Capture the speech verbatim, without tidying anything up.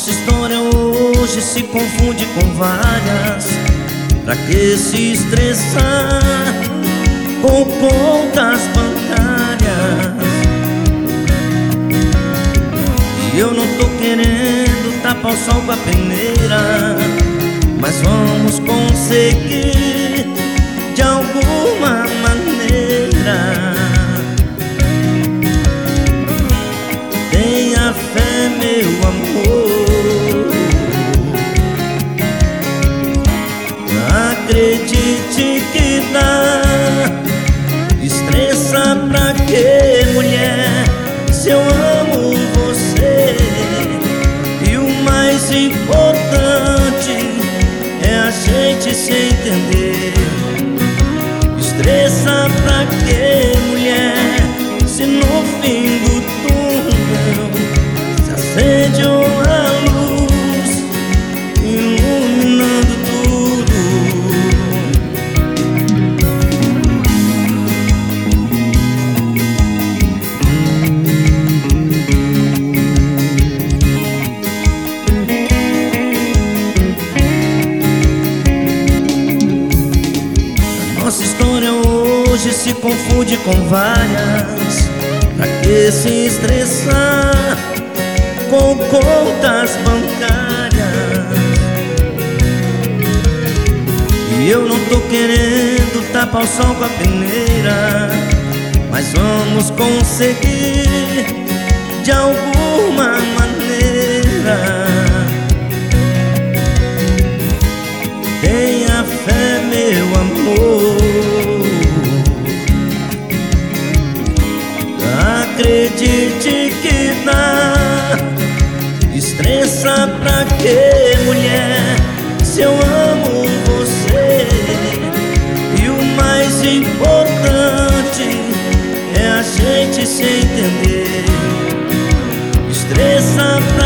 Nossa história hoje se confunde com várias. Pra que se estressar com contas bancárias? E eu não tô querendo tapar o sol com a peneira, mas vamos conseguir de alguma maneira. Tenha fé, meu amor, acredite que dá. Estressa pra quê, mulher, se eu amo você? E o mais importante é a gente se entender. Estressa pra quê, mulher, se no fim do túnel se acende uma luz iluminando tudo? Nossa história hoje se confunde com várias. Pra que se estressar com contas bancárias? E eu não tô querendo tapar o sol com a peneira, mas vamos conseguir de alguma maneira. Tenha fé, meu amor, acredite que dá. Estressa pra quê, mulher, se eu amo você? E o mais importante é a gente se entender. Estressa pra